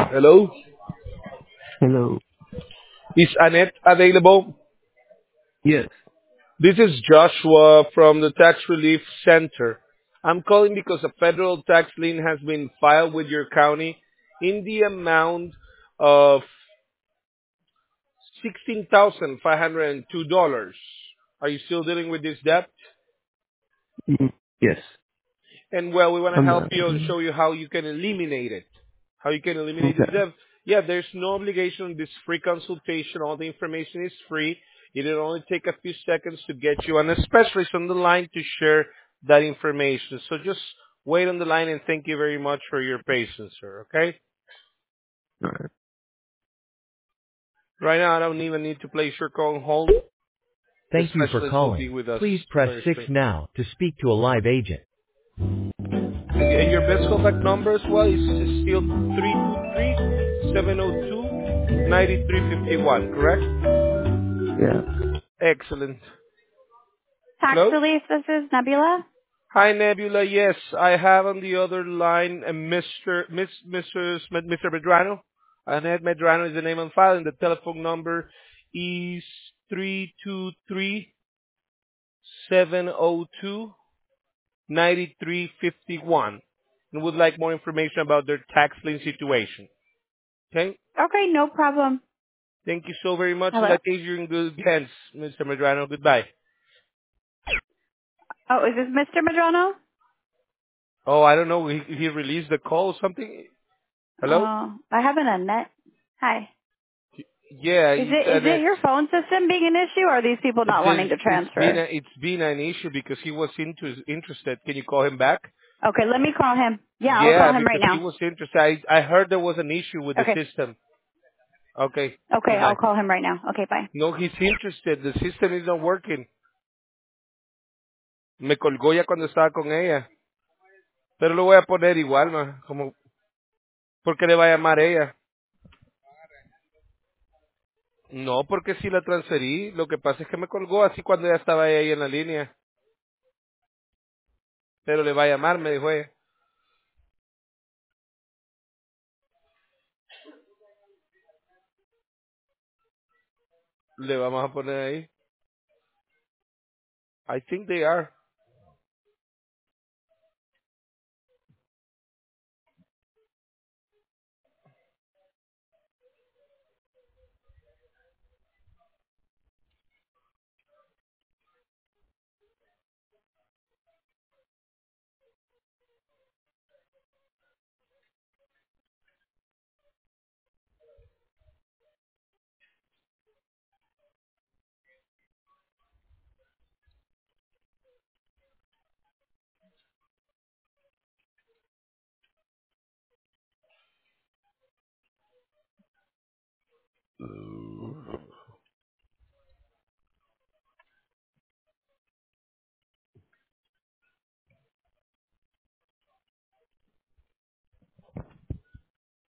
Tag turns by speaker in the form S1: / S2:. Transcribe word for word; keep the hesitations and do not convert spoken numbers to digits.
S1: Hello?
S2: Hello.
S1: Is Annette available?
S2: Yes.
S1: This is Joshua from the Tax Relief Center. I'm calling because a federal tax lien has been filed with your county in the amount of sixteen thousand five hundred two dollars. Are you still dealing with this debt?
S2: Mm, yes.
S1: And well, we want to
S2: I'm
S1: help
S2: not.
S1: you and show you how you can eliminate it. How you can eliminate this
S2: Okay.
S1: debt. Yeah, there's no obligation. This free consultation, all the information is free. It'll only take a few seconds to get you and a specialist on the line to share that information. So just wait on the line and thank you very much for your patience, sir. Okay?
S2: All right.
S1: Right now, I don't even need to place your call on hold. The
S3: Thank you for
S1: specialist will be
S3: calling.
S1: with us
S3: Please press
S1: very
S3: six
S1: soon.
S3: now to speak to a live agent.
S1: And and your best contact number as well is still three two three seven zero two nine three five one, correct?
S2: Yeah.
S1: Excellent.
S4: Tax
S1: Hello?
S4: Relief, this is Nebula.
S1: Hi, Nebula. Yes, I have on the other line a Mister Miss Mister Med- Mister Medrano. Annette Medrano is the name on file, and the telephone number is three two three seven zero two nine three five one, and would like more information about their tax lien situation. Okay?
S4: Okay, no problem.
S1: Thank you so very much. In
S4: Hello?
S1: that case, you're in good hands, Mister Medrano. Goodbye.
S4: Oh, is this Mister Madrano?
S1: Oh, I don't know. He, he released the call or something. Hello?
S4: Oh, I have an Annette. Hi.
S1: Yeah,
S4: Is
S1: it's
S4: it is
S1: an
S4: it
S1: ex.
S4: your phone system being an issue, or are these people
S1: It's
S4: not wanting to
S1: it's been a,
S4: transfer?
S1: it's been an issue because he was into, interested. Can you call him back?
S4: Okay, let me call him. Yeah, I'll
S1: Yeah,
S4: call him right
S1: because he
S4: now.
S1: was interested. I, I heard there was an issue with the
S4: Okay.
S1: system. Okay,
S4: Okay, I'll
S1: goodbye.
S4: call him right now. Okay, bye.
S1: No, he's interested. The system is not working. Me colgó ya cuando estaba con ella. Pero lo voy a poner igual, ma, como porque le va a llamar ella. No, porque sí la transferí. Lo que pasa es que me colgó así cuando ya estaba ella ahí en la línea. Pero le va a llamar, me dijo ella. Le vamos a poner ahí. I think they are.